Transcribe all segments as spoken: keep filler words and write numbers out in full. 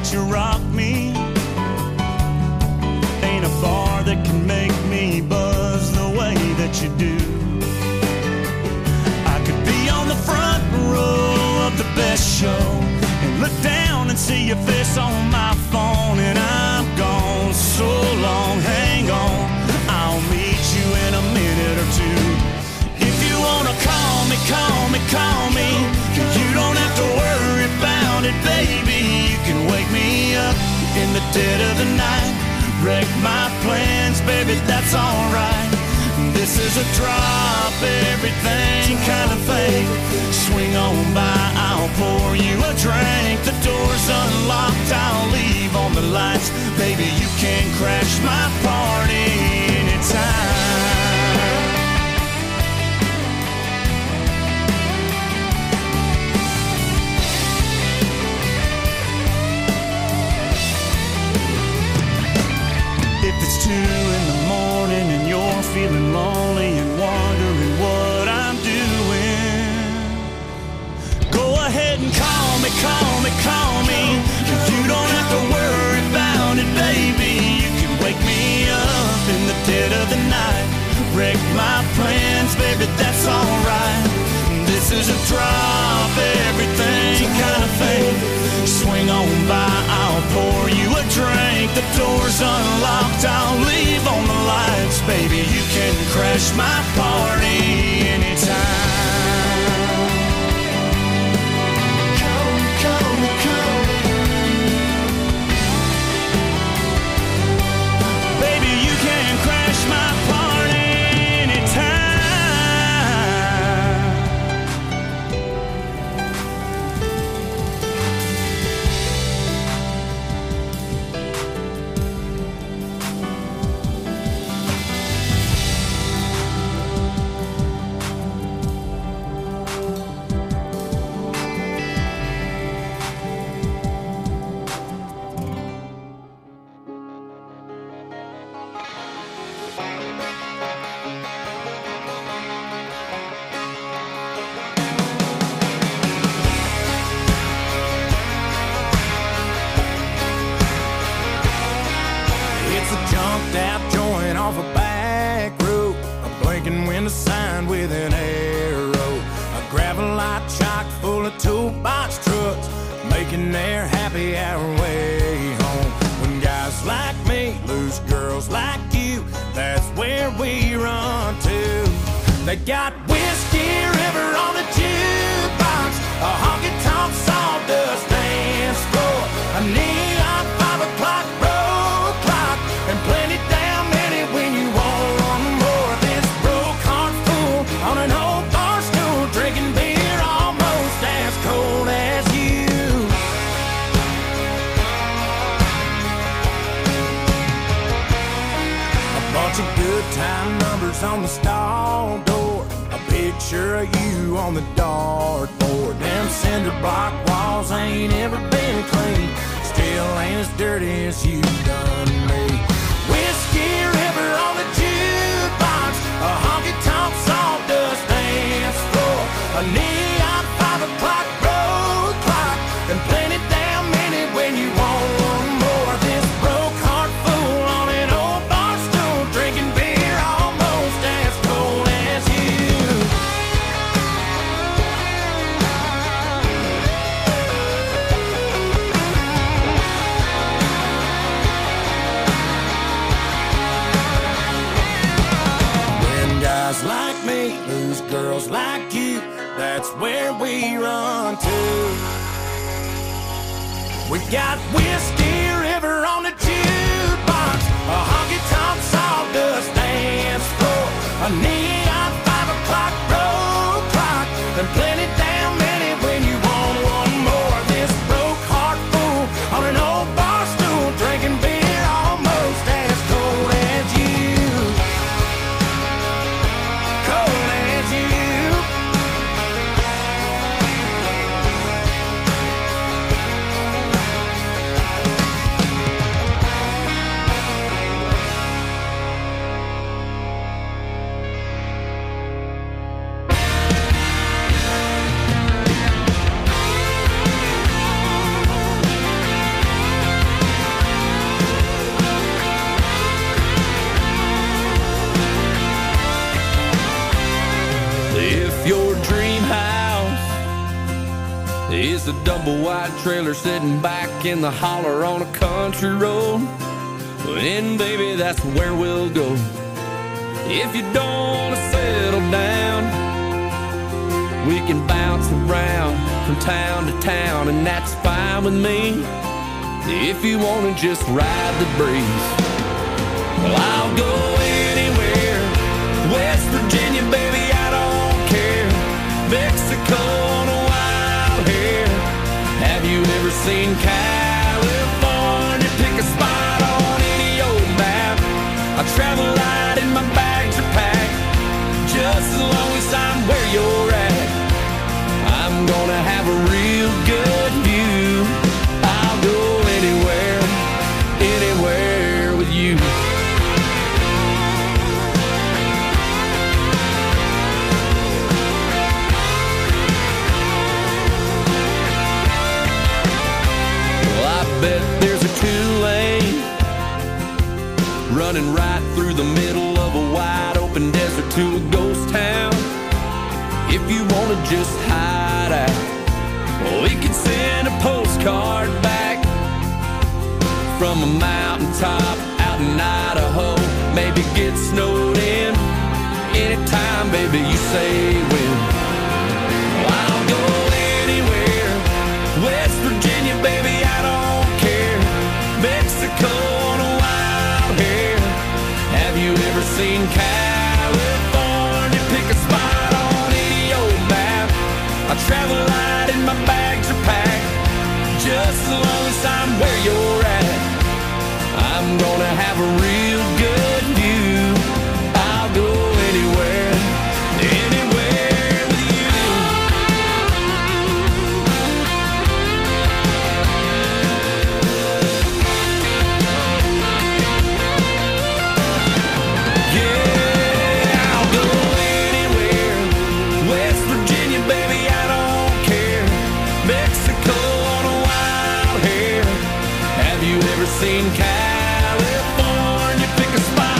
that you rock me. Ain't a bar that can make me buzz the way that you do. I could be on the front row of the best show and look down and see your face on my phone, and I'm gone so long. Hang on, I'll meet you in a minute or two. If you wanna call me, call me, call me. You don't have to worry about it, baby. You can wake me up in the dead of the night, wreck my plans, baby, that's alright. This is a drop everything kind of thing. Swing on by, I'll pour you a drink. The door's unlocked, I'll leave on the lights. Baby, you can crash my party anytime. If it's two in the morning and you're feeling lonely and wondering what I'm doing, go ahead and call me, call me, call me. You don't have to worry about it, baby. You can wake me up in the dead of the night, wreck my plans, baby, that's alright. This is a drop everything kind of thing. Swing on by, I'll pour you a drink. The door's unlocked, I'll leave on the lights. Baby, you can crash my party anytime. Come, come, come. Baby, you can crash my party anytime. It's a jumped out joint off a back road, a blinking window sign with an arrow, a gravel lot chock full of toolbox trucks, making their happy hour way home. When guys like me lose girls like you, that's where we run to. They got Whiskey River on the jukebox, a honky-tonk sawdust dance floor, a neon five o'clock road clock, and plenty damn many when you want one more. This broke heart fool on an old bar stool, drinking beer almost as cold as you. A bunch of good time numbers on the stall door, a picture of you on the dartboard. Them cinder block walls ain't ever been clean, still ain't as dirty as you done me. Whiskey River on the jukebox, a honky-tonk sawdust dance floor, a neon five o'clock road clock, and plenty damn many when you want one more. This broke heart fool on an old bar stool, drinking beer almost as cold as you. Guys like me lose girls like you, that's where we run to. We got Whiskey River on the jukebox, a honky-tonk sawdust dance floor, a neon five o'clock road clock, and plenty damn many when you want one more. This broke heart fool on an old bar stool, drinking beer almost as cold as you. Cold as you. is a double wide trailer sitting back in the holler on a country road. And baby, that's where we'll go. If you don't want to settle down, we can bounce around from town to town, and that's fine with me. If you want to just ride the breeze, well, I'll go anywhere. West Virginia, baby, I don't care. Mexico on a wild hair. Have you ever seen California? Pick a spot on any old map. I travel light and my bags are packed, just as long as I'm where you're at. I'm gonna have a real good view. I'll go anywhere, anywhere with you. Well, I bet there's a two-lane running right through the middle of a wide open desert to a ghost town. If you wanna just hide out, we could send a postcard back from a mountaintop out in Idaho. Maybe get snowed in anytime, baby, you say when. I'll go anywhere. West Virginia, baby, I don't care. Mexico on a wild hair. Have you ever seen California? Pick a spot on any old map. I travel light and my bags are packed, just as long as I'm where you're at. I'm gonna have a real good view. I'll go anywhere, anywhere with you. Yeah, I'll go anywhere. West Virginia, baby, I don't care. Mexico on a wild hair. Have you ever seen California? Pick a spot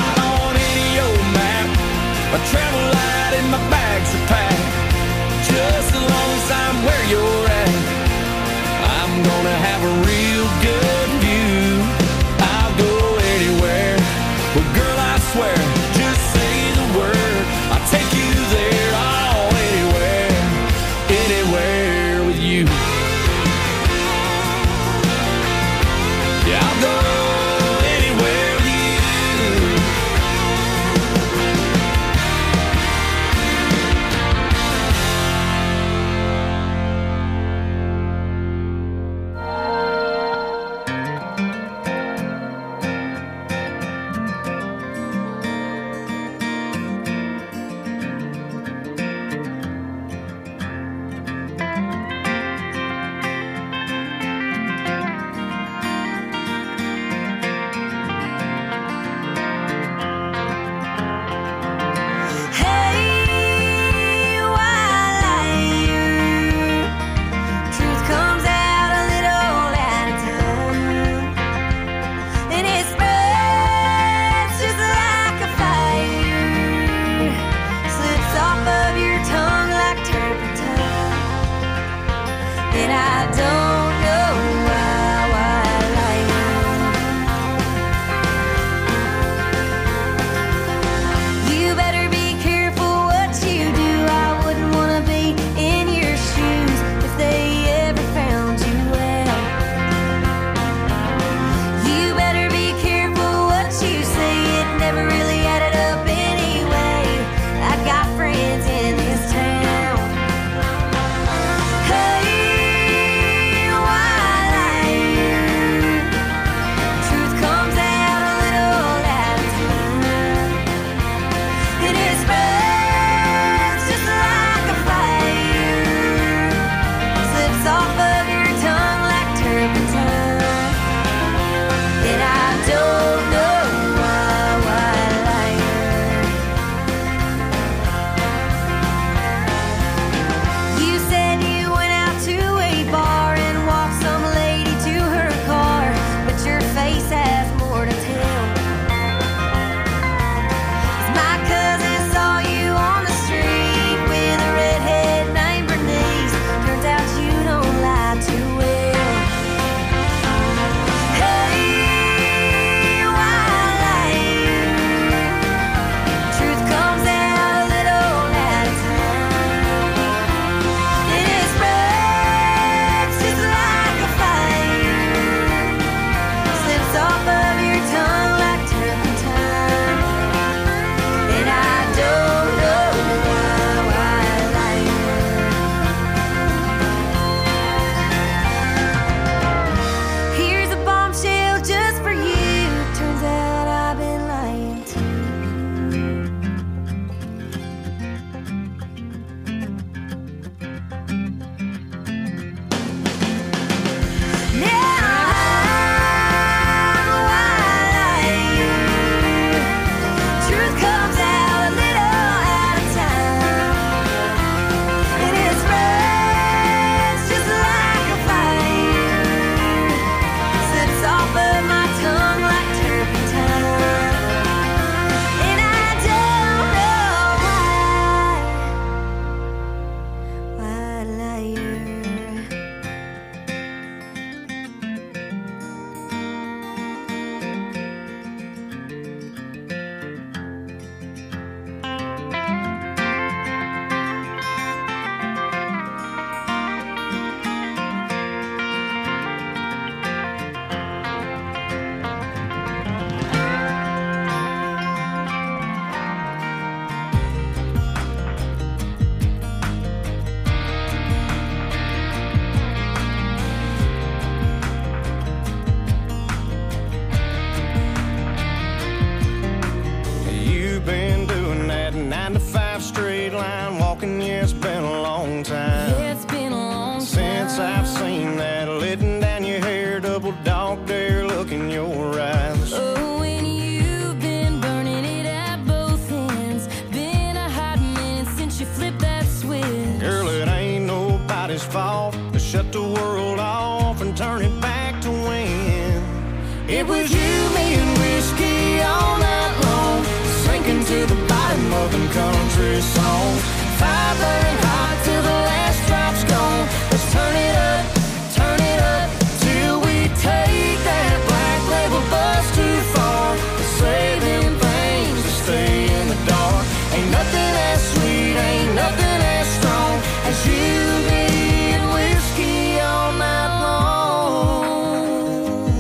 shut the world off and turn it back to when it was you, me, and whiskey all night long, sinking to the bottom of them country songs. Fire burning hot till the last drop's gone. Let's turn it up, turn it up, till we take that black label bus too far. Let's say them things to stay in the dark. Ain't nothing as sweet, ain't nothing as strong as you, me, and whiskey all night long.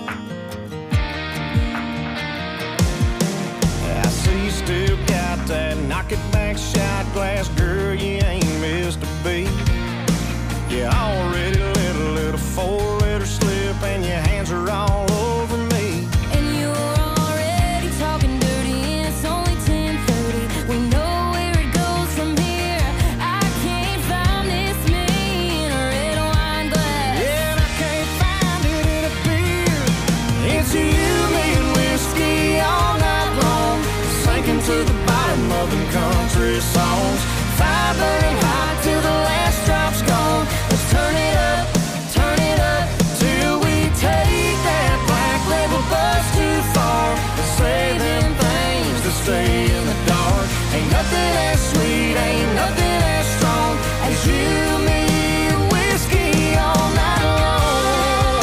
I see you still got that knock it back shot glass, girl, you ain't missed a beat. You already let a little four-letter slip and your hands are all over me. And you're already talking dirty and it's only ten thirty. We know where it goes from here. I can't find this me in a red wine glass. Yeah, and I can't find it in a beer. It's you, me, and whiskey all night long, sinking to the bottom of them country songs. Fire burning hot till the last drop's gone. Let's turn it up, turn it up, till we take that black label bus too far. Let's say them things to stay in the dark. Ain't nothing as sweet, ain't nothing as strong as you, me, and whiskey all night long.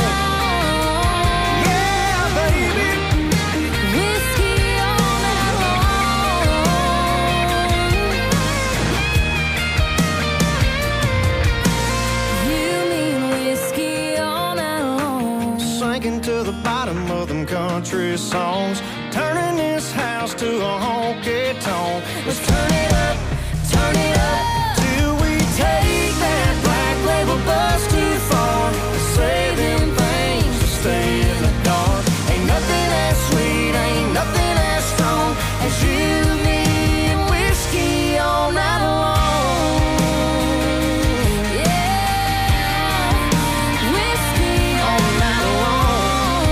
Yeah, baby. Whiskey all night long. You mean whiskey all night long. Sinking to the bottom of them country songs, turning this house to a honky tonk. Let's turn it up, turn it up, till we take that black label bus too far. Let's say them things to stay in the dark. Ain't nothing as sweet, ain't nothing as strong as you, me, and whiskey all night long. Yeah, whiskey All night long.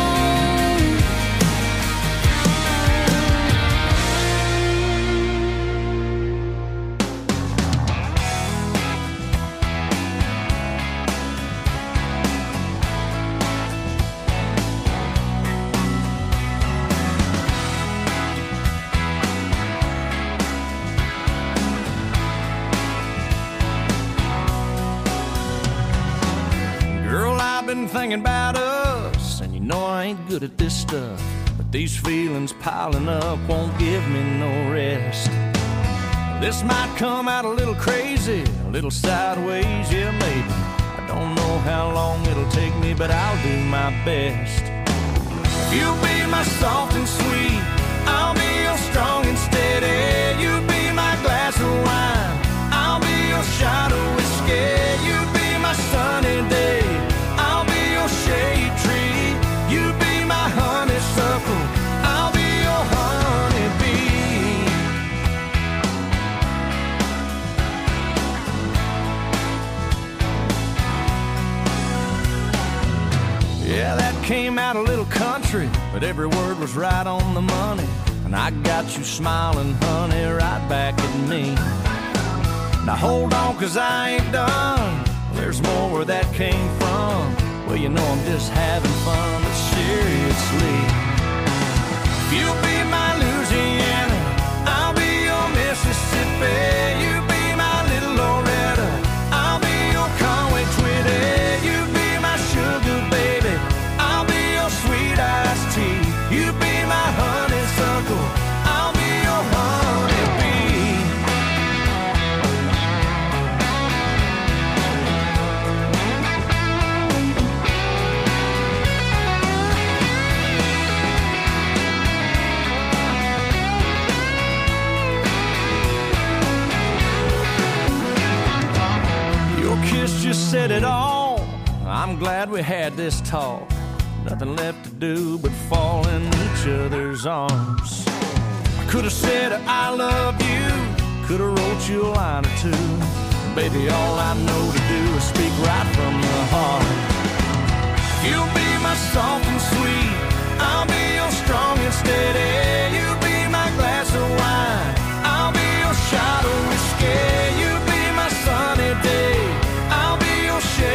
Girl, I've been thinking about us, and you know I ain't good at this stuff, but these feelings piling up won't give me no rest. This might come out a little crazy, a little sideways, yeah, maybe. I don't know how long it'll take me, but I'll do my best. You'll be my soft and sweet, I'll be your strong and steady. You be my glass of wine, I'll be your shot of whiskey. You be my sunny day, I'll be your shade tree. You be my honeysuckle, I'll be your honeybee. Yeah, that came out a little country, but every word was right on the money. And I got you smiling, honey, right back at me. Now hold on, cause I ain't done. There's more where that came from. Well, you know I'm just having fun, but seriously. You'll be my Louisiana, I'll be your Mississippi. You be my little Loretta, I'll be your Conway Twitty. You be my sugar baby, I'll be your sweet iced tea. You be my honeysuckle, I'll be your honeybee. Your kiss just said it all. I'm glad we had this talk. Nothing left to do but fall in each other's arms. I could have said I love you, could have wrote you a line or two. Baby, all I know to do is speak right from the heart. You'll be my soft and sweet, I'll be your strong and steady. You be my glass of wine, I'll be your shot of whiskey. You be my sunny day, I'll be your shade.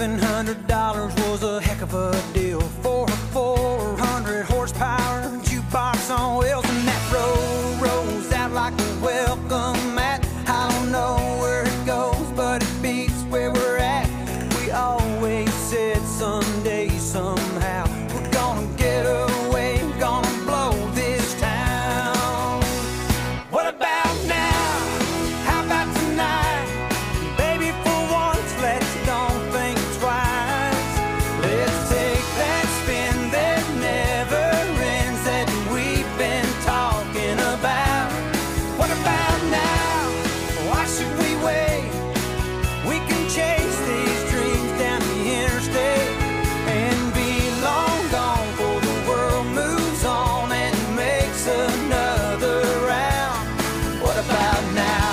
Seven hundred dollars was a heck of a deal for a four hundred horsepower jukebox on wheels, and that road rolls out like a welcome mat. I don't know where it goes, but it beats where we're at. We always said someday, somehow, we're gonna get away, gonna blow this town. What about now? How about tonight? Baby, for once, let's don't think twice. Let's take that spin that never ends that we've been talking about. What about now? Why should we wait? We can chase these dreams down the interstate and be long gone before the world moves on and makes another round. What about now?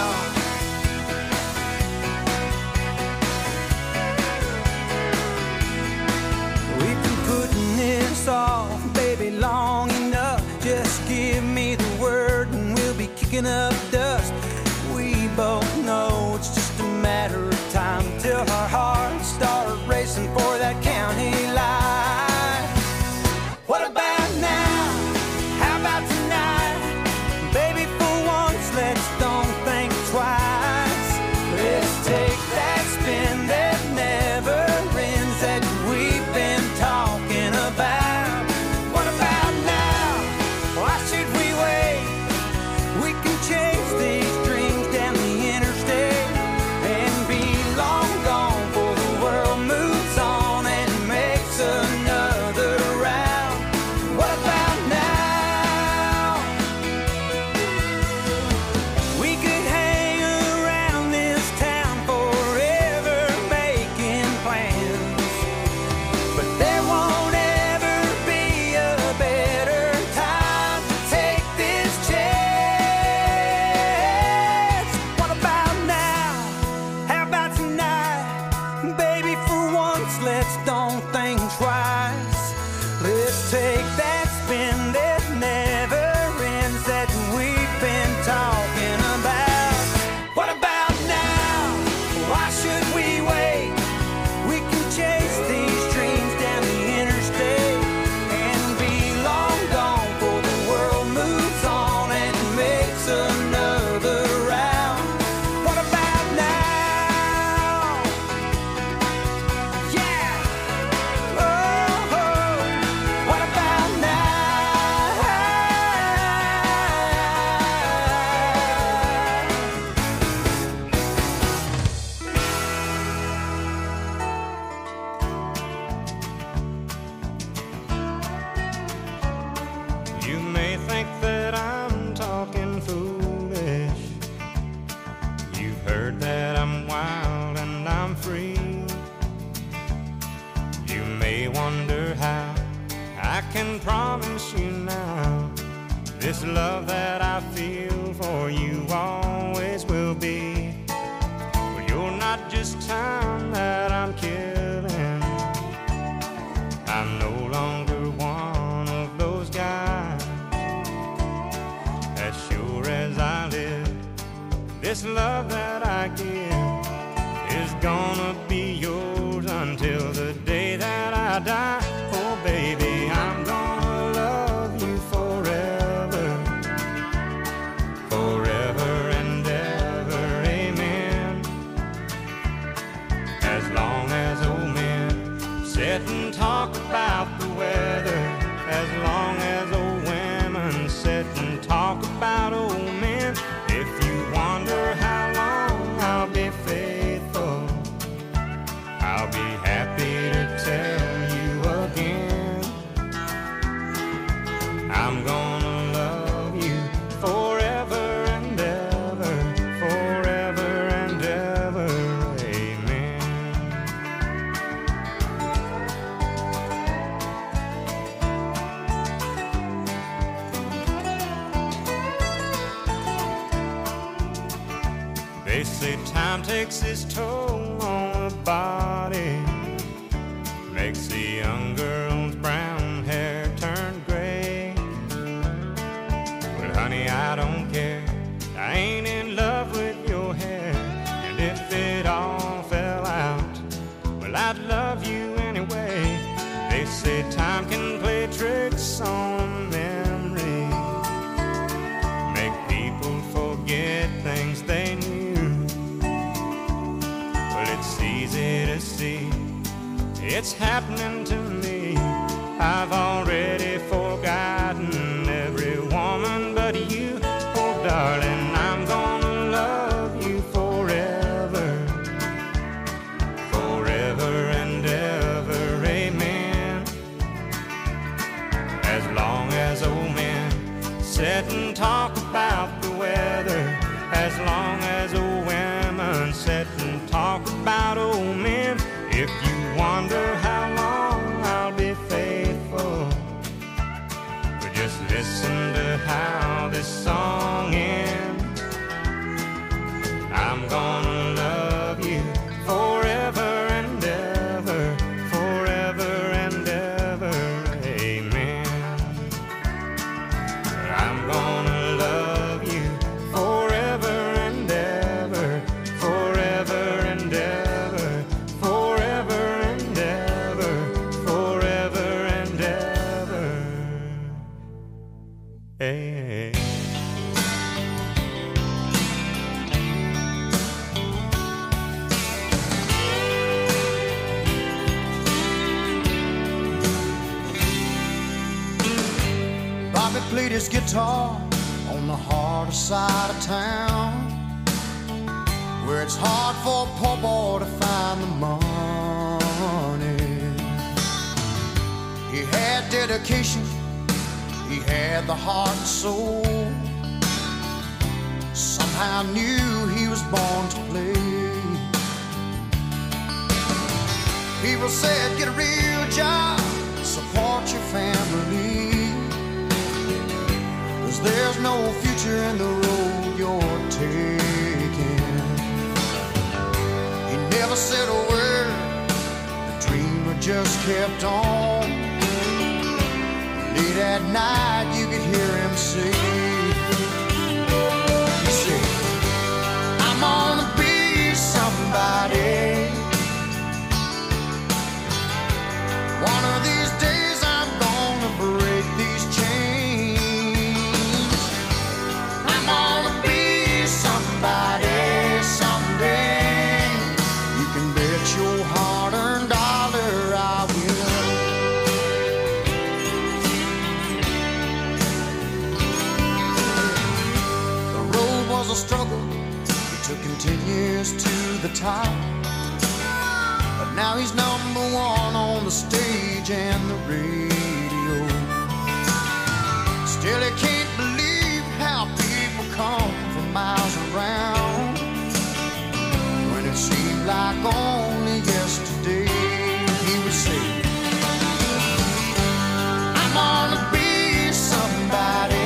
We've been putting this off, baby, long enough. Just give me the word and we'll be kicking up dust. We both know it's just a matter of time till our hearts start racing for that county line. What about now? How about tonight? Baby, for once, let's don't think twice. Let's take that spin that never ends that we've been talking about. What about now? Why should we wait? We can chase these dreams down the interstate and be long gone before the world moves on and makes another round. What about now? We could hang around this town forever making plans, but there won't ever be a better time to take this chance. What about now? How about tonight? Baby, for once, let's don't think twice. Let's take that spin that never ends that we've been talking about. What about now? Why should we wait? We can chase these dreams down the interstate and be long gone before the world moves on and makes another round. What about now? Yeah. Oh, oh. What about now? You may think that I'm talking foolish. You've heard that I'm wild and I'm free. You may wonder how I can promise you now this love that I feel for you always will be. Well, you're not just time that I'm killing. I'm no longer one of those guys. As sure as I live, this love that I give is gonna be yours until the day that I die. Oh baby, I'm gonna love you forever, forever and ever, amen. As long as old men sit and talk about the weather, as long as old women sit and talk about old men. If you wonder how long I'll be faithful, I'll be happy to tell you again. I'm gonna love you forever and ever, forever and ever, amen. They say time takes its toll on the body, makes the young girl's brown hair turn gray. But honey, I don't care, I ain't in love with your hair. And if it all fell out, well, Well, I'd love you anyway. They say time can play tricks on memory, make people forget things they knew. Well, it's easy to see it's happening to me. I've already forgotten every woman but you. Oh, darling, I'm gonna love you forever, forever and ever, amen. As long as old men sit and talk about the weather, as long as old women sit and talk about old men. If you wonder how long I'll be faithful, but just listen to how this song ends. I'm gonna love you forever and ever, forever and ever, amen. I'm gonna love you forever and ever, forever and ever, forever and ever, forever and ever, hey. Bobby played his guitar on the harder side of town, where it's hard for a poor boy to find the money. He had dedication, he had the heart and soul. Somehow knew he was born to play. People said, get a real job, support your family, 'cause there's no future in the road you're taking. He never said a word, the dreamer just kept on. Late at night you could hear him say, he said, I'm gonna be somebody. One of these days I'm gonna break these chains. I'm gonna be somebody someday. You can bet your hard-earned dollar I will. The road was a struggle, it took him ten years to the top. But now he's number one on the stage and the radio. Still he can't believe how people come from miles around, when it seemed like only yesterday he would say, I'm gonna be somebody.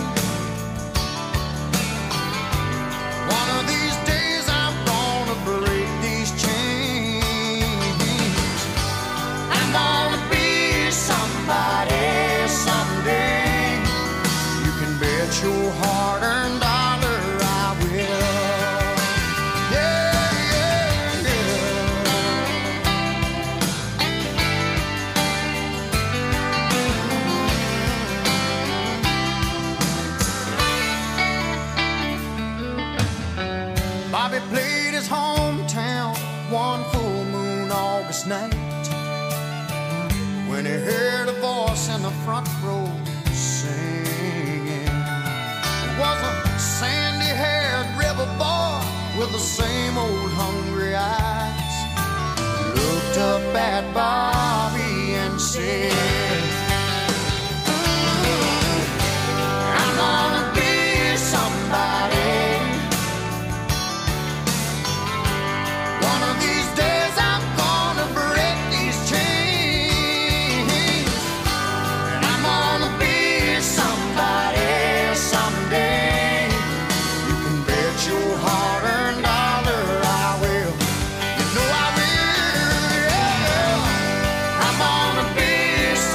One of these days I'm gonna break these chains. I'm gonna be somebody someday. You can bet your hard-earned dollar I will. Yeah, yeah, yeah. Bobby played his hometown one full moon August night, when he heard a voice in the front row singing. It was a sandy-haired river boy with the same old hungry eyes. He looked up at Bobby and said, I'm gonna be somebody. One of these days I'm gonna break these chains. And I'm gonna be somebody someday. You can bet your hard-earned dollar I will. You know I will, yeah. I'm gonna be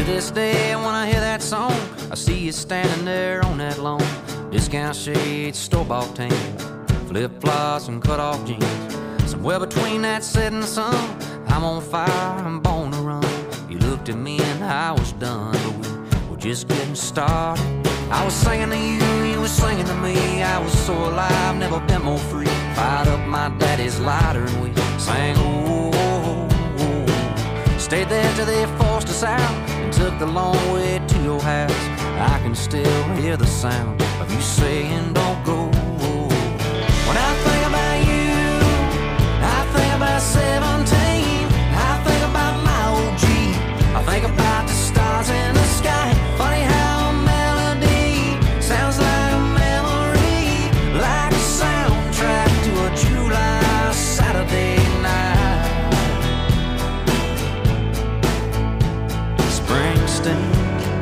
this day, when I hear that song, I see you standing there on that lawn. Discount shades, store-bought tan, flip-flops and cut-off jeans. Somewhere between that setting sun, I'm on fire, I'm born to run. You looked at me and I was done, but we were just getting started. I was singing to you, you were singing to me. I was so alive, never been more free. Fired up my daddy's lighter and we sang, oh, oh, oh. Stayed there till they forced us out and took the long way to your house. I can still hear the sound of you saying, don't go. When I think about you, I think about seventeen. I think about my old Jeep. I think about the stars in the sky. Funny how a melody sounds like a memory, like a soundtrack to a July Saturday night. Springsteen.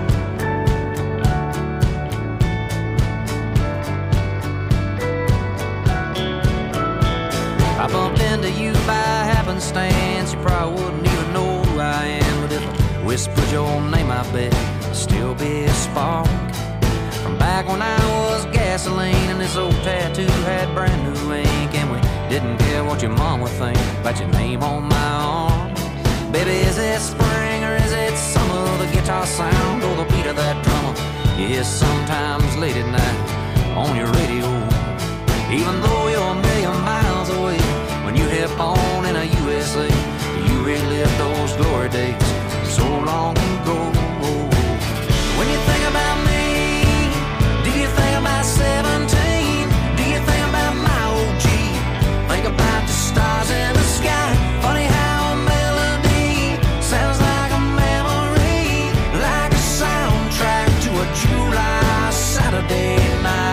I bumped into you by happenstance. You probably wouldn't even know who I am, but if I whispered your name, I bet it'd still be a spark from back when I was gasoline and this old tattoo had brand new ink, and we didn't care what your mom would think about your name on my arm. Baby, is it spring or is it summer? The guitar sound or the beat of that drummer you hear sometimes late at night on your radio. Even though you're a million miles away, when you hit on in a U S A, you relive those glory days so long ago. When you think about me, do you think about seventeen? Do you think about my old Jeep? Think about the stars in the sky. Funny how a melody sounds like a memory, like a soundtrack to a July Saturday night.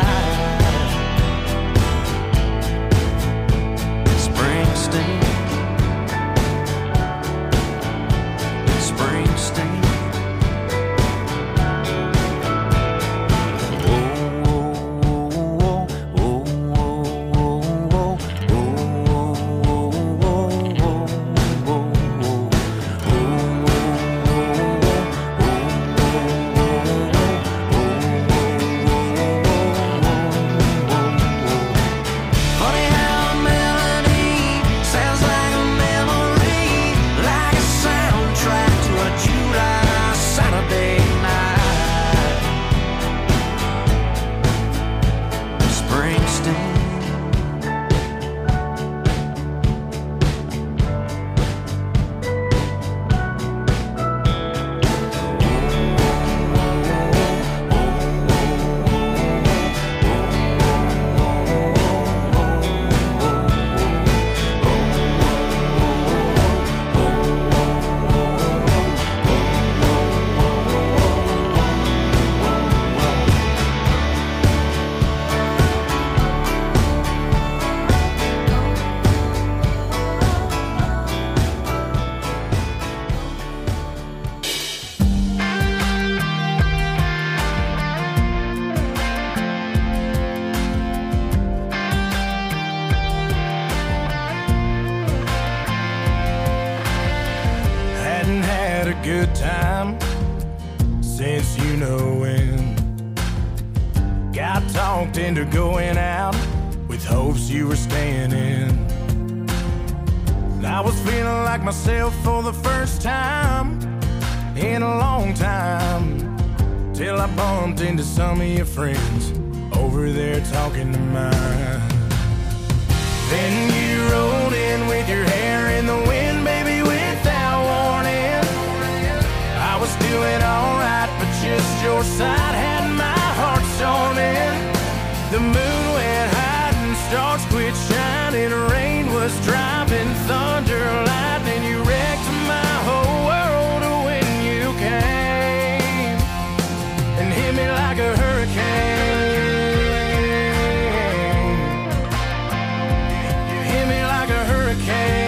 Springsteen. Springsteen. Good time since you know when. Got talked into going out with hopes you were staying in. I was feeling like myself for the first time in a long time, till I bumped into some of your friends over there talking to mine. Then you rolled in with your hair in the wind, baby, without warning. I was doing alright, but just your side had my heart storming. The moon went high and stars quit shining. Rain was dropping, thunder, lightning. You wrecked my whole world when you came and hit me like a hurricane. You hit me like a hurricane.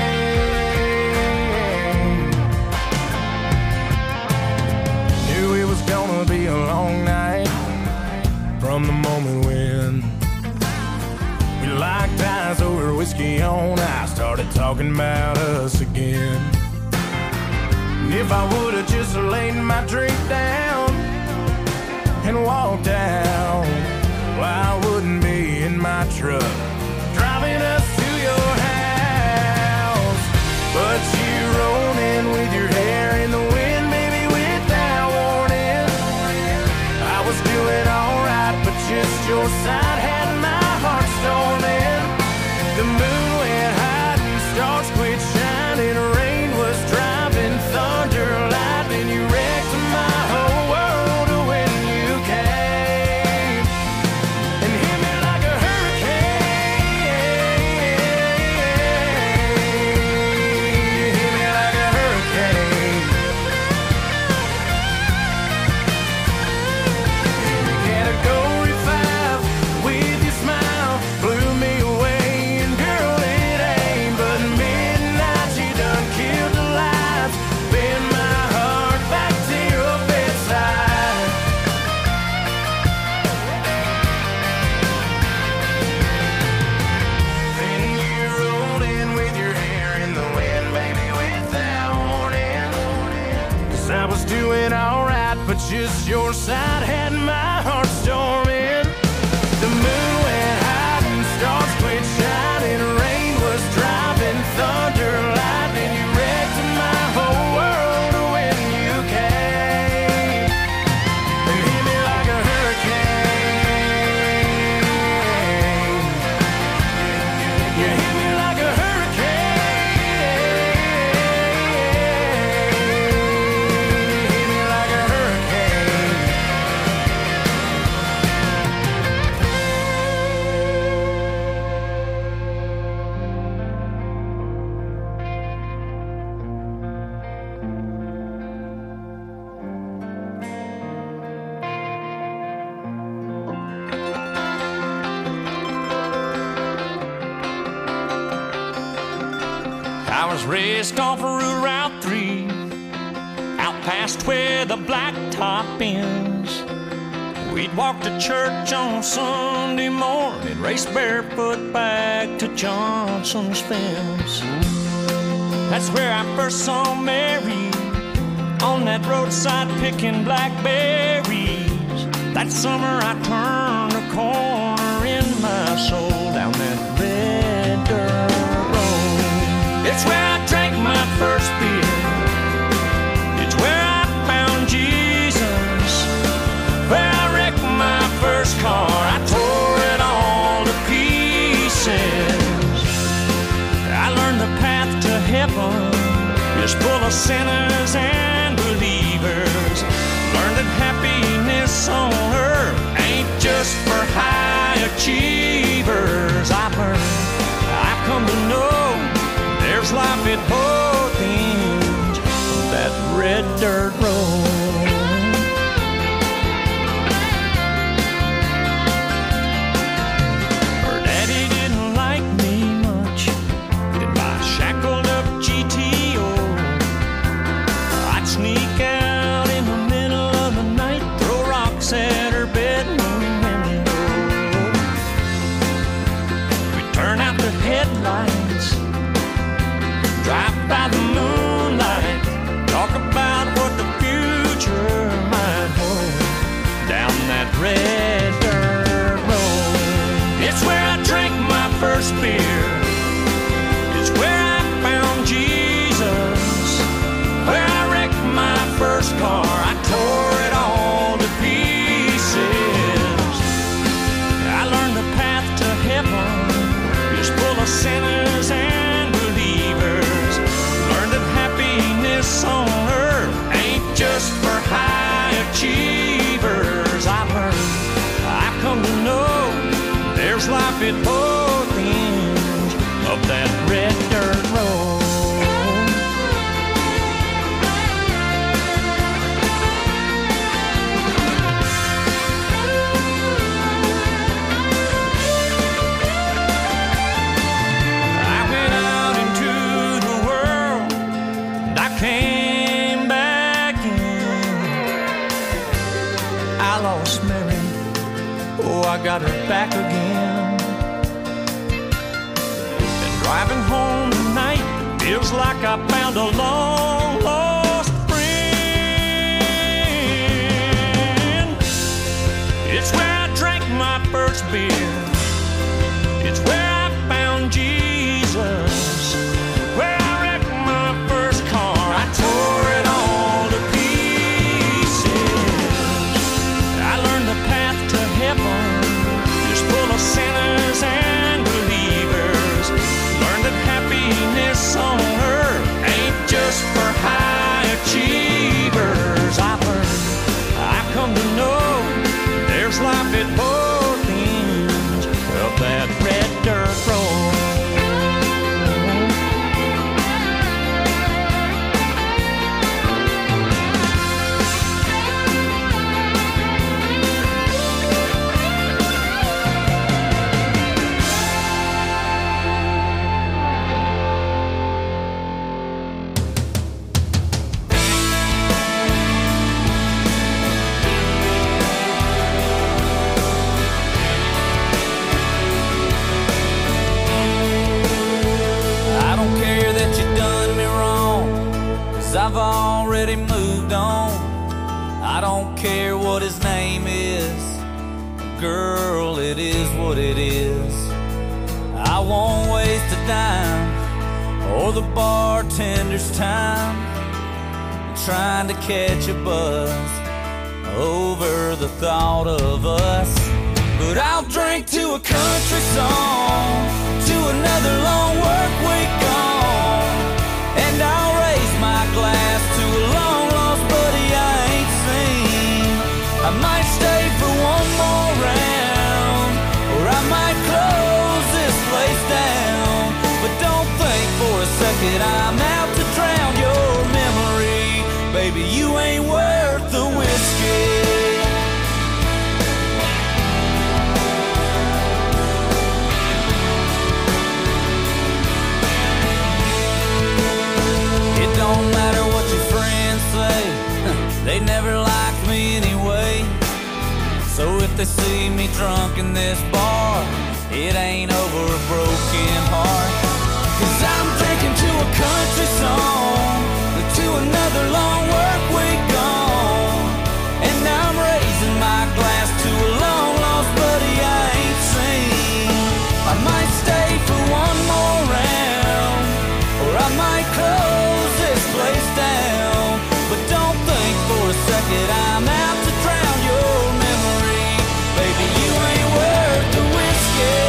Gonna be a long night from the moment when we locked eyes over whiskey on ice, started talking about us again. If I would've just laid my drink down and walked out, well, I wouldn't be in my truck driving us to your house. But you rolled in with your hair in the wind, baby, without warning. I was doing alright, but just your side had my heart storming. The moon went high and stars quit shining. Rain was driving, thunder, lightning. You wrecked my whole world when you came and hit me like a hurricane. Hit me like a hurricane. Category five with your smile blew me away. And girl, it ain't but midnight. You done killed the lights, bend my heart back to your bedside. Then you rolled in with your hair in the wind, baby, without warning. 'Cause I was doing alright, but just your side had my heart storming. The moon went high and stars quit shining. Rain was driving, thunder, lightning. You wrecked my whole world when you came and hit me like a hurricane. You hit me like a hurricane. Hit me like a hurricane. I was raised off of Route three, out past where the blacktop ends. We'd walk to church on Sunday morning, race barefoot back to Johnson's fence. That's where I first saw Mary, on that roadside picking blackberries. That summer I turned a corner in my soul down that red dirt road. It's where I drank my first beer. It's where I found Jesus. Where I wrecked my first car. I tore it all to pieces. I learned the path to heaven is full of sinners and believers. Learned that happiness on earth ain't just for high achievers. I learned, I've come to know there's life at both ends of that red dirt road. Her daddy didn't like me much, in my shackled up G T O. I'd sneak out in the middle of the night, throw rocks at her bedroom window. We'd turn out the headlights, drive by the moonlight, talk about what the future might hold down that red dirt road. It's where I drank my first beer. It's where I found Jesus. Where I wrecked my first car. I tore it all to pieces. I learned the path to heaven is full of sinners and believers. Learned that happiness on earth ain't just for high achievers. I learned, I've come to know there's life at both ends of that red dirt road. I went out into the world and I came back in. I lost Mary, oh, I got her back again. And driving home tonight feels like I found a long lost first beer. It's where I found Jesus, where I wrecked my first car. I tore it all to pieces. I learned the path to heaven is full of sinners and believers. Learned that happiness on earth ain't just for high achievers. I learned, I come to know, there's life at both ends of that red dirt road. I've already moved on. I don't care what his name is. Girl, it is what it is. I won't waste a dime or the bartender's time trying to catch a buzz over the thought of us. But I'll drink to a country song, to another long work week gone, and I'll raise my glass to a long lost buddy I ain't seen. I might stay for one more round, or I might close this place down. But don't think for a second I'm out to drown your memory. Baby, you ain't worth the whiskey. Don't matter what your friends say, they never liked me anyway. So if they see me drunk in this bar, it ain't over a broken heart. Cause I'm drinking to a country song, to another long work week gone, and I'm raising my glass to a long lost buddy I ain't seen. I might stay for one more round, or I might close this place down. But don't think for a second I'm out to drown your memory. Baby, you ain't worth the whiskey.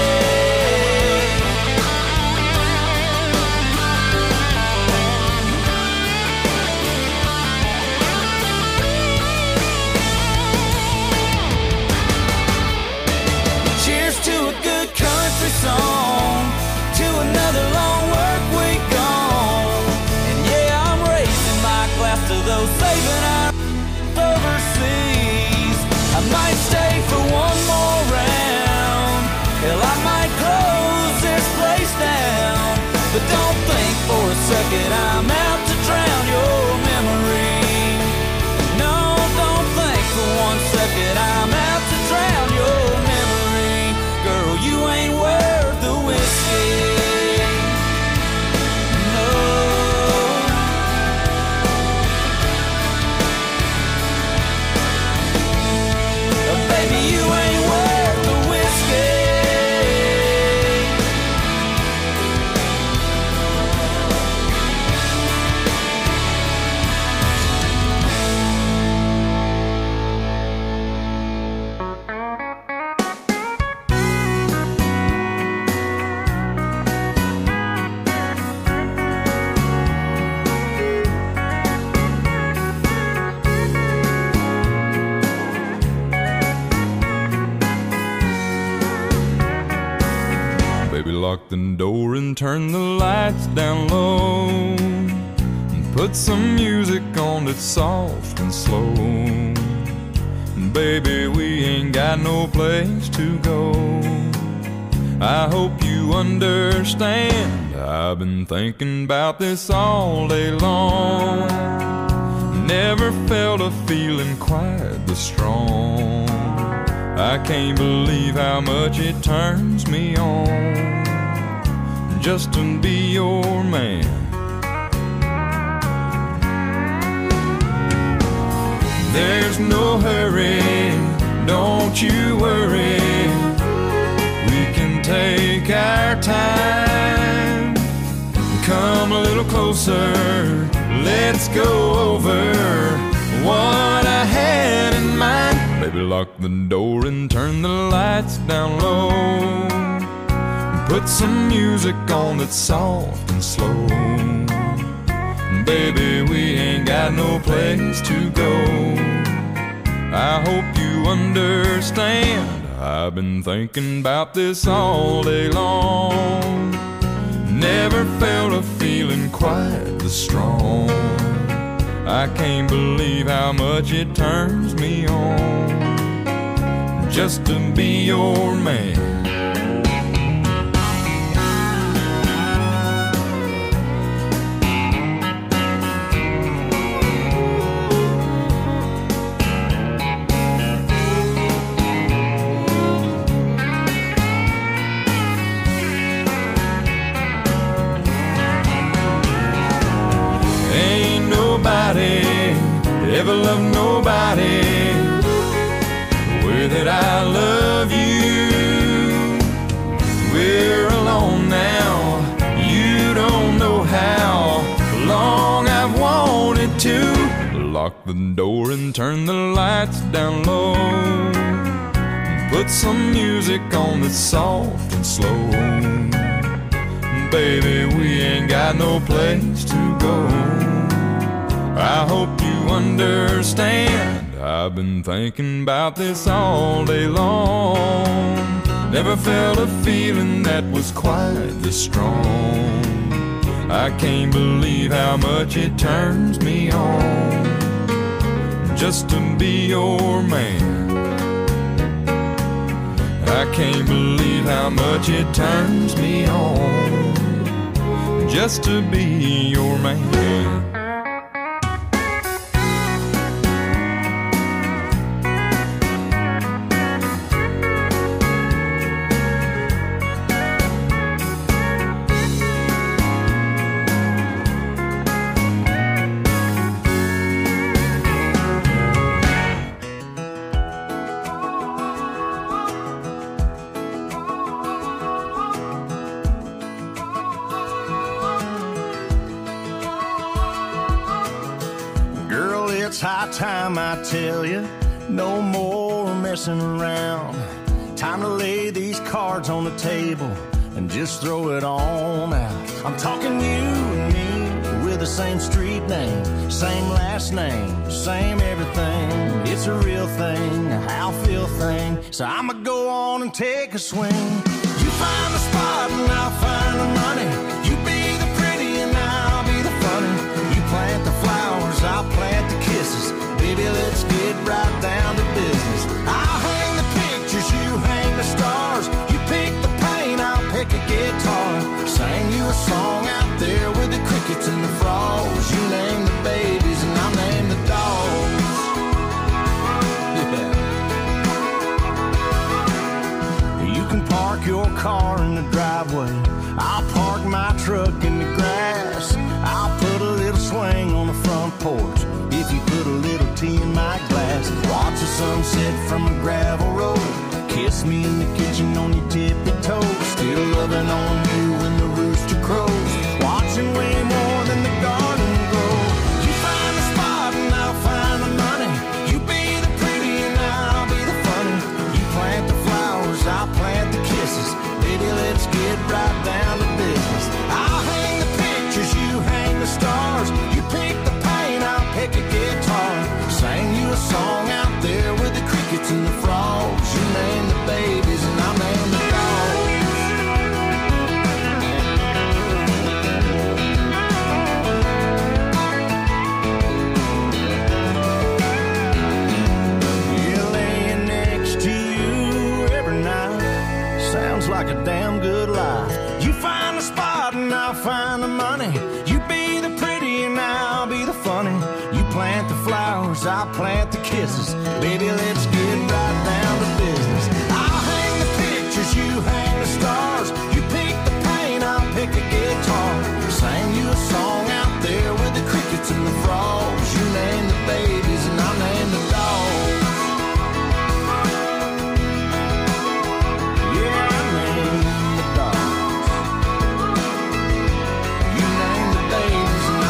Cheers to a good country song, to another long work week gone. And yeah, I'm raising my glass to those saving our overseas. I might stay for one more round, hell, I might close this place down. But don't think for a second I'm out to drown your memory. No, don't think for one second I'm out to drown your memory. Girl, you ain't worth the whiskey. No. Baby, you ain't worth the whiskey. Baby, lock the door and turn the lights down low, and put some music on that's soft and slow. Baby, we ain't got no place to go. I hope you understand, I've been thinking about this all day long. Never felt a feeling quite this strong. I can't believe how much it turns me on just to be your man. There's no hurry, don't you worry, closer, let's go over what I had in mind. Baby, lock the door and turn the lights down low. Put some music on that's soft and slow. Baby, we ain't got no place to go. I hope you understand. I've been thinking about this all day long. Never felt a feeling quite this strong. I can't believe how much it turns me on just to be your man. Ever love nobody the way that I love you. We're alone now, you don't know how long I've wanted to. Lock the door and turn the lights down low. Put some music on that's soft and slow. Baby, we ain't got no place to go. I hope you understand. I've been thinking about this all day long. Never felt a feeling that was quite this strong. I can't believe how much it turns me on just to be your man. I can't believe how much it turns me on just to be your man. It's high time I tell you, no more messing around. Time to lay these cards on the table and just throw it on out. I'm talking you and me with the same street name, same last name, same everything. It's a real thing, a how feel thing. So I'ma go on and take a swing. You find the spot and I'll find the money. You be the pretty and I'll be the funny. You plant the flowers, I'll plant the kisses. Baby, let's get right down to business. I'll hang the pictures, you hang the stars. You pick the paint, I'll pick a guitar. Sing you a song out there with the crickets and the frogs. You name the babies and I'll name the dogs. Yeah. You can park your car in the driveway. I'll park my truck in the grass. I'll put a little swing on the front porch. If you put a little tea in my glass, watch the sunset from a gravel road. Kiss me in the kitchen on your tippy toes. Still loving on you when the rooster crows. Watching way more than the garden grow. You find the spot and I'll find the money. You be the pretty and I'll be the funny. You plant the flowers, I'll plant the kisses. Baby, let's get right down to business. I'll hang the pictures, you hang the stars. You pick the paint, I'll pick a guitar. Sang you a song out there with the crickets and the frogs. You name the babies and I'll name the dogs. Yeah, laying next to you every night sounds like a damn good life. You find the spot and I'll find the money. You be the pretty and I'll be the funny. You plant the flowers, I'll plant the kisses. Baby, let's get right down to business. I'll hang the pictures, you hang the stars. You pick the paint, I'll pick a guitar. Sang you a song out there with the crickets and the frogs. You name the babies and I'll name the dogs. Yeah, I name the dogs. You name the babies and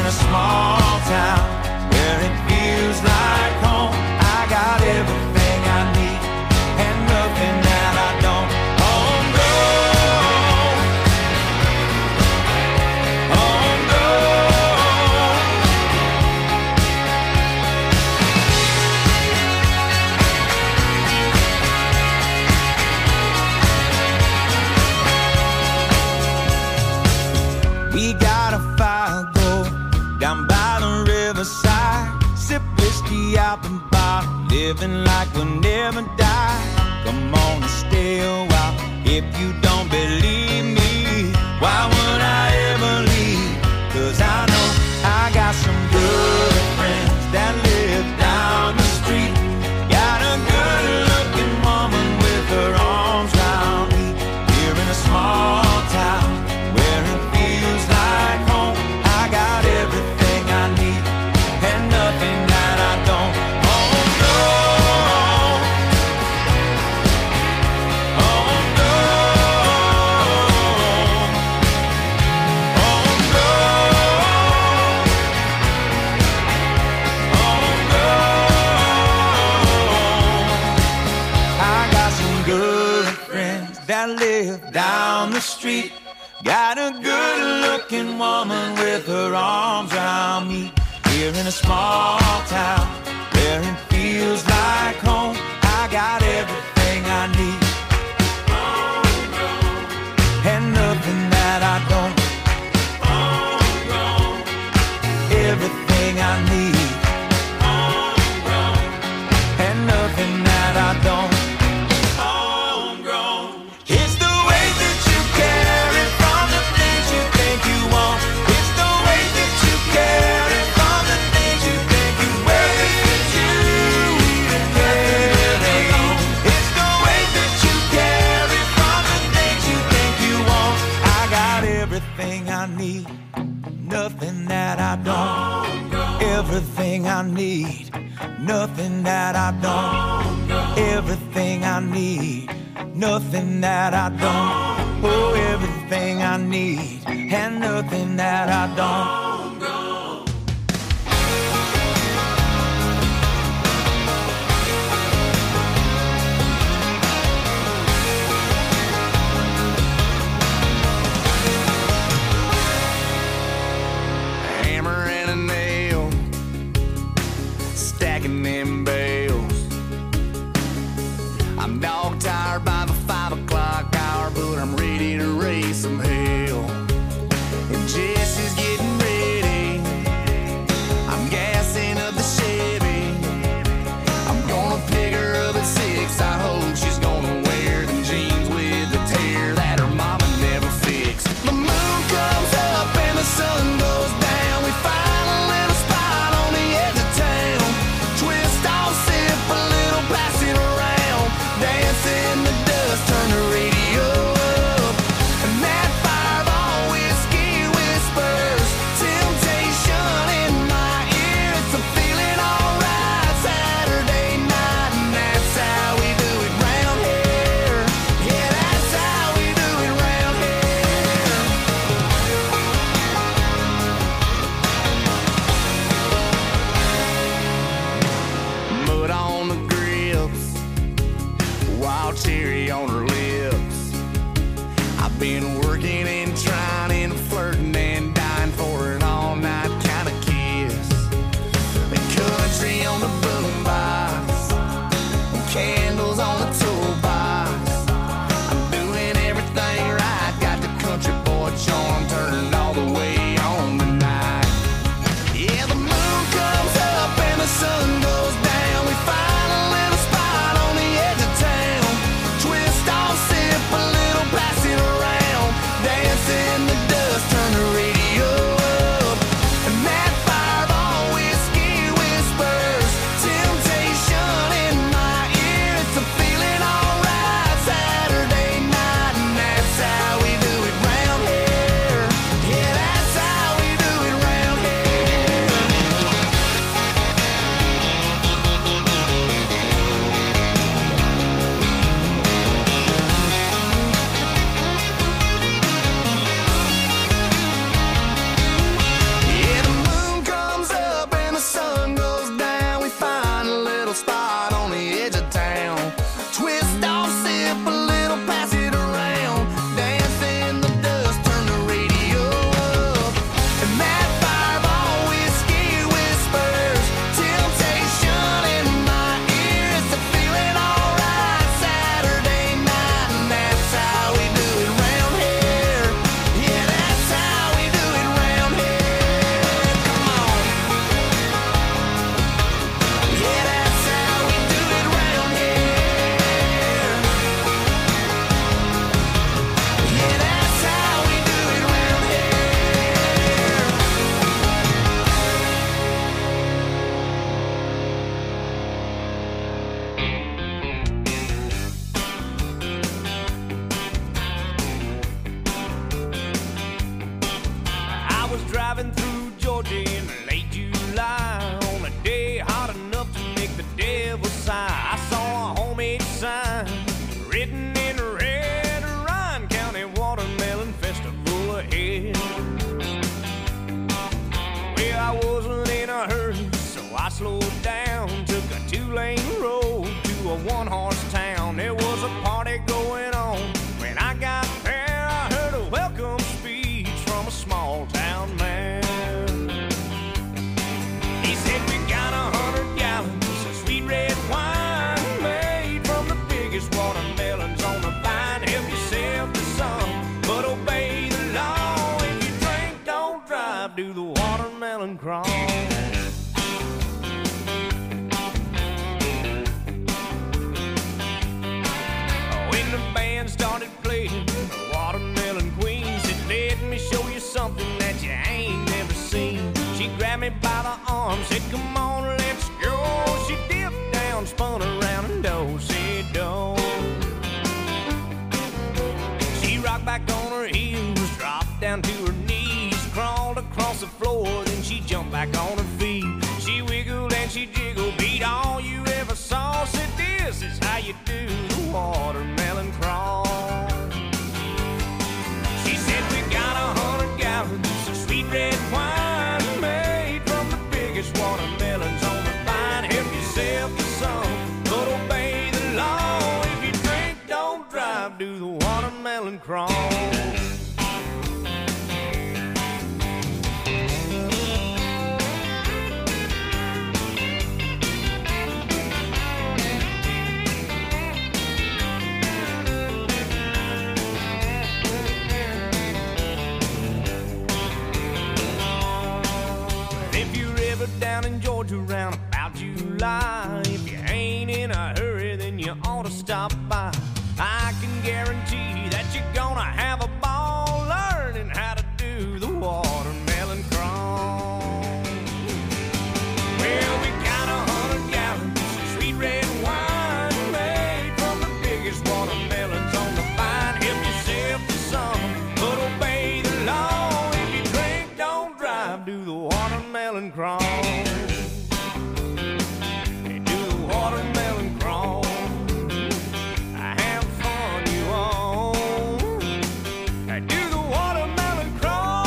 in a small town where it feels like home. I got everything I need and nothing that I don't. We got a fire go down by the riverside, sip whiskey out the bottle, living like we'll never die. Come on and stay a while. If you don't believe me, why would I ever leave? Cause I know I got some good friends that live down the street. Got a good looking woman with her arms round me. Here in a small town where it feels like home. I got everything I need and nothing that I don't. Oh no, oh no, oh no, oh no. I got some good friends that live down the street. Got a good-looking woman with her arms around me. Here in a small town where it feels like home. I got everything I need and nothing that I don't. Everything I need and nothing that I don't. It's the way that you carry from the things you think you want. It's the way that you carry from the things you think you wear. It's you even carry on. It's the way that you carry from the things you think you want. I got everything I need, nothing that I don't. Everything I need, nothing that I don't. Everything I need, nothing that I don't. Oh, everything I need and nothing that I don't. Hammer and a nail, stacking them bales. I'm dog tired by the five o'clock hour, but I'm ready to raise some hell. And Jesse's getting ready. I'm gassing up the Chevy. I'm gonna pick her up at six. I hope she's gonna wear them jeans with the tear that her mama never fixed. The moon comes up and the sun goes down. We finally slowed down, took a two-lane road to a one-horse town. There was a party going on. When I got there, I heard a welcome speech from a small-town man. He said, we got a hundred gallons of sweet red wine made from the biggest watermelons on the vine. Help yourself to some, but obey the law. If you drink, don't drive, do the watermelon crawl. When the band started playing the Watermelon Queen, said, let me show you something that you ain't never seen. She grabbed me by the arm, said, come on, let's go. She dipped down, spun around and do, said, don't. She rocked back on her heels, dropped down to her knees, crawled across the floor, then she jumped back on her feet. She wiggled and she jiggled, beat all you ever saw. Said, this is how you do the watermelon crawl. She said, we got a hundred gallons of sweet red wine made from the biggest watermelons on the vine. Help yourself to some, but obey the law. If you drink, don't drive, do the watermelon crawl. Down in Georgia around about July, if you ain't in a hurry, then you ought to stop by. I can guarantee that you're gonna have a ball learning how to do the watermelon crawl. Well, we got a hundred gallons of sweet red wine made from the biggest watermelons on the vine. Help yourself to some, but obey the law. If you drink, don't drive, do the watermelon crawl. Watermelon crawl. I have fun, you all. I do the watermelon crawl.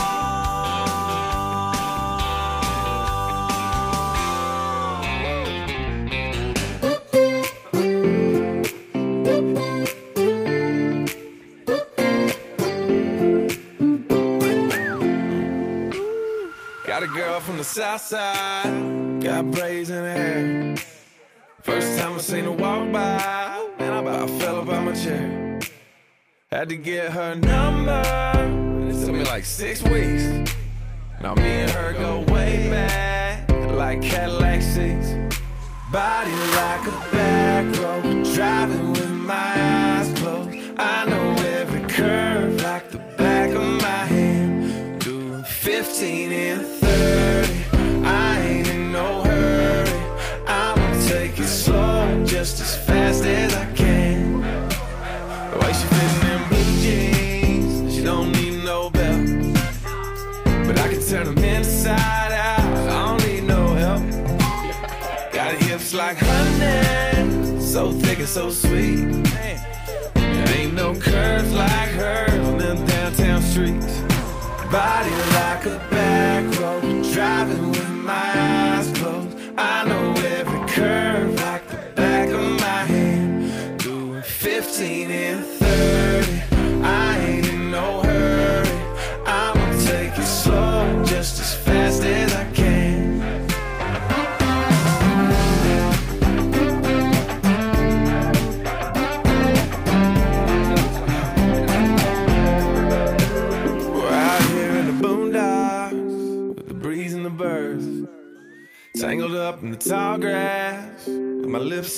Got a girl from the south side, got braids in her hair. First time I seen her walk by, man, I about fell up out my chair. Had to get her number, it took me like six weeks. Now me and her go way back, like Cadillac seats. Body like a back road, driving with my eyes closed. I know every curve like the back of my hand. Doing fifteen and thirty, I ain't in no hurry. I'ma take it slow, just as fast as I can. The way she fits in them blue jeans, she don't need no belt. But I can turn them inside out, I don't need no help. Got hips like honey, so thick and so sweet. There ain't no curves like hers on them downtown streets. Body like a back road, driving with my eyes closed. I know every curve like the back of my hand. Doing fifteen and thirty, I ain't in no hurry. I'ma take it slow, just as fast as I can. We're out here in the boondocks with the breeze and the birds, tangled up in the tall grass, with my lips